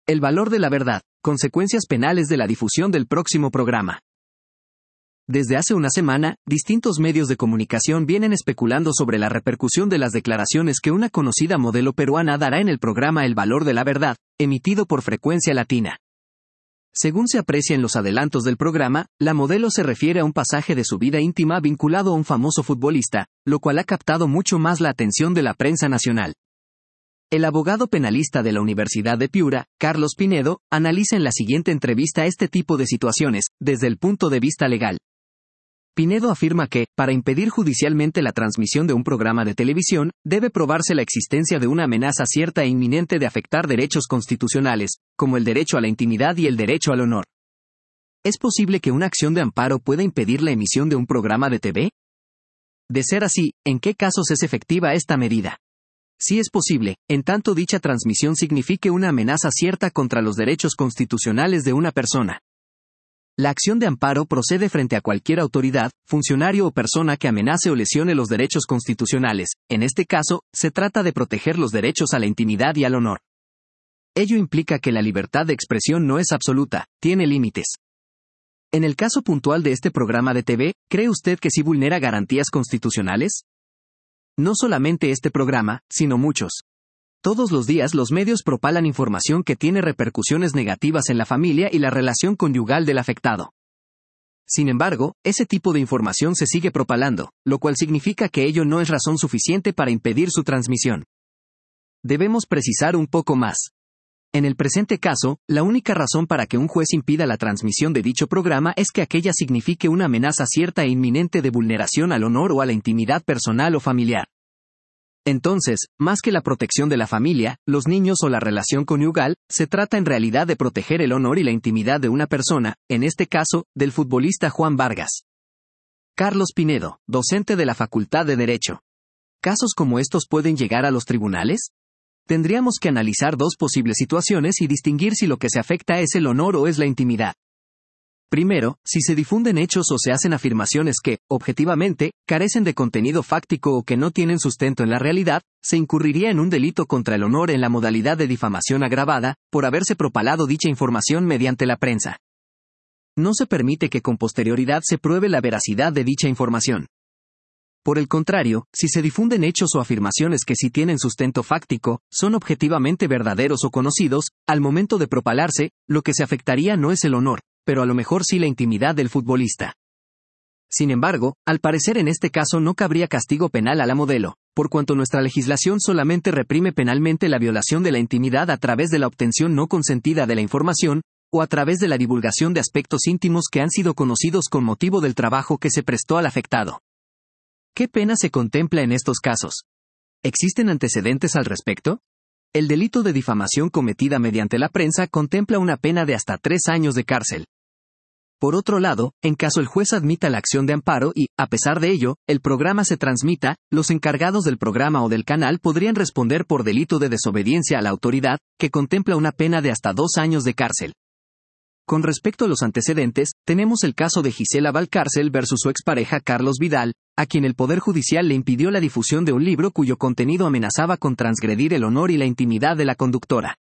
El valor de la verdad, consecuencias penales de la difusión del próximo programa. Desde hace una semana, distintos medios de comunicación vienen especulando sobre la repercusión de las declaraciones que una conocida modelo peruana dará en el programa El valor de la verdad, emitido por Frecuencia Latina. Según se aprecia en los adelantos del programa, la modelo se refiere a un pasaje de su vida íntima vinculado a un famoso futbolista, lo cual ha captado mucho más la atención de la prensa nacional. El abogado penalista de la Universidad de Piura, Carlos Pinedo, analiza en la siguiente entrevista este tipo de situaciones, desde el punto de vista legal. Pinedo afirma que, para impedir judicialmente la transmisión de un programa de televisión, debe probarse la existencia de una amenaza cierta e inminente de afectar derechos constitucionales, como el derecho a la intimidad y el derecho al honor. ¿Es posible que una acción de amparo pueda impedir la emisión de un programa de TV? De ser así, ¿en qué casos es efectiva esta medida? Si es posible, en tanto dicha transmisión signifique una amenaza cierta contra los derechos constitucionales de una persona. La acción de amparo procede frente a cualquier autoridad, funcionario o persona que amenace o lesione los derechos constitucionales. En este caso, se trata de proteger los derechos a la intimidad y al honor. Ello implica que la libertad de expresión no es absoluta, tiene límites. En el caso puntual de este programa de TV, ¿cree usted que sí vulnera garantías constitucionales? No solamente este programa, sino muchos. Todos los días los medios propalan información que tiene repercusiones negativas en la familia y la relación conyugal del afectado. Sin embargo, ese tipo de información se sigue propalando, lo cual significa que ello no es razón suficiente para impedir su transmisión. Debemos precisar un poco más. En el presente caso, la única razón para que un juez impida la transmisión de dicho programa es que aquella signifique una amenaza cierta e inminente de vulneración al honor o a la intimidad personal o familiar. Entonces, más que la protección de la familia, los niños o la relación conyugal, se trata en realidad de proteger el honor y la intimidad de una persona, en este caso, del futbolista Juan Vargas. Carlos Pinedo, docente de la Facultad de Derecho. ¿Casos como estos pueden llegar a los tribunales? Tendríamos que analizar dos posibles situaciones y distinguir si lo que se afecta es el honor o es la intimidad. Primero, si se difunden hechos o se hacen afirmaciones que, objetivamente, carecen de contenido fáctico o que no tienen sustento en la realidad, se incurriría en un delito contra el honor en la modalidad de difamación agravada, por haberse propalado dicha información mediante la prensa. No se permite que con posterioridad se pruebe la veracidad de dicha información. Por el contrario, si se difunden hechos o afirmaciones que sí tienen sustento fáctico, son objetivamente verdaderos o conocidos, al momento de propalarse, lo que se afectaría no es el honor, pero a lo mejor sí la intimidad del futbolista. Sin embargo, al parecer en este caso no cabría castigo penal a la modelo, por cuanto nuestra legislación solamente reprime penalmente la violación de la intimidad a través de la obtención no consentida de la información, o a través de la divulgación de aspectos íntimos que han sido conocidos con motivo del trabajo que se prestó al afectado. ¿Qué pena se contempla en estos casos? ¿Existen antecedentes al respecto? El delito de difamación cometida mediante la prensa contempla una pena de hasta 3 años de cárcel. Por otro lado, en caso el juez admita la acción de amparo y, a pesar de ello, el programa se transmita, los encargados del programa o del canal podrían responder por delito de desobediencia a la autoridad, que contempla una pena de hasta 2 años de cárcel. Con respecto a los antecedentes, tenemos el caso de Gisela Valcárcel versus su expareja Carlos Vidal, a quien el Poder Judicial le impidió la difusión de un libro cuyo contenido amenazaba con transgredir el honor y la intimidad de la conductora.